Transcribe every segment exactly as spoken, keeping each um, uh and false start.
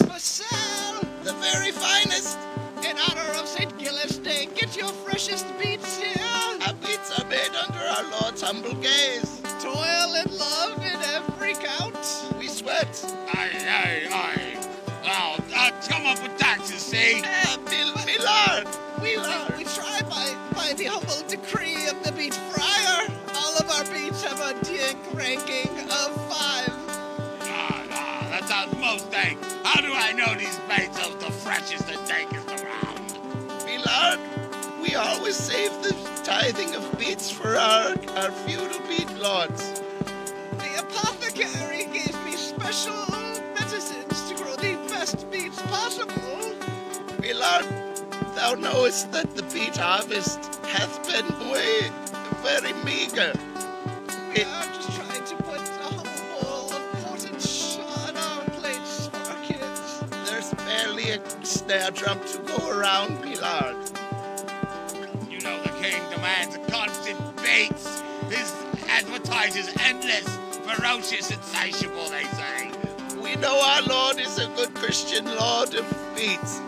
for sale. The very finest. In honor of Saint Gilles Day, get your freshest beets here. Our beets are made under our Lord's humble gaze. Toil and love in every count. We sweat. Aye, aye, aye. Now, uh, come up with taxes, see? Uh, Mil- Millard. We, we, we try by, by the humble decree of the beet friar. All of our beets have a dick ranking of five. Ah, ah, that sounds most dank. How do I know these beets are the freshest and dankest around? Millard, we always save the tithing of beets for our, our feudal beet lords. The apothecary gave me special medicines to grow the best beets possible. Millard, thou knowest that the beet harvest hath been way very meager. We are just trying to put a humble bowl of portage on our plates for our kids. There's barely a snare drum to go around, Millard. You know the king demands a constant beats. His advertises endless, ferocious, insatiable, they say. We know our Lord is a good Christian Lord of beets.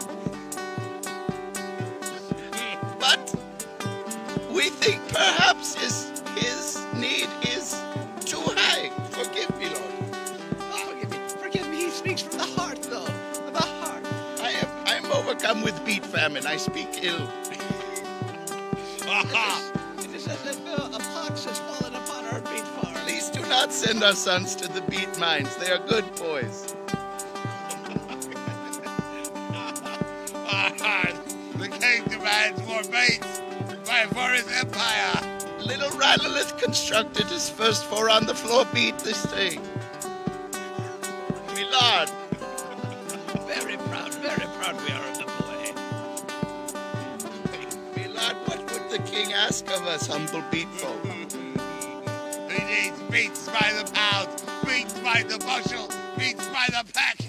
But we think perhaps his his need is too high. Forgive me, Lord. Oh, forgive me. Forgive me. He speaks from the heart, though. The heart. I am I am overcome with beet famine. I speak ill. It is as if uh, a pox has fallen upon our beet farm. Please do not send our sons to the beet mines. They are good boys. The king demands more beets for his empire. Little Ranelith constructed his first four on the floor beat this thing. Millard. Very proud, very proud we are of the boy. Millard, what would the king ask of us, humble beat folk? He needs beets by the pound, beets by the bushel, beets by the peck.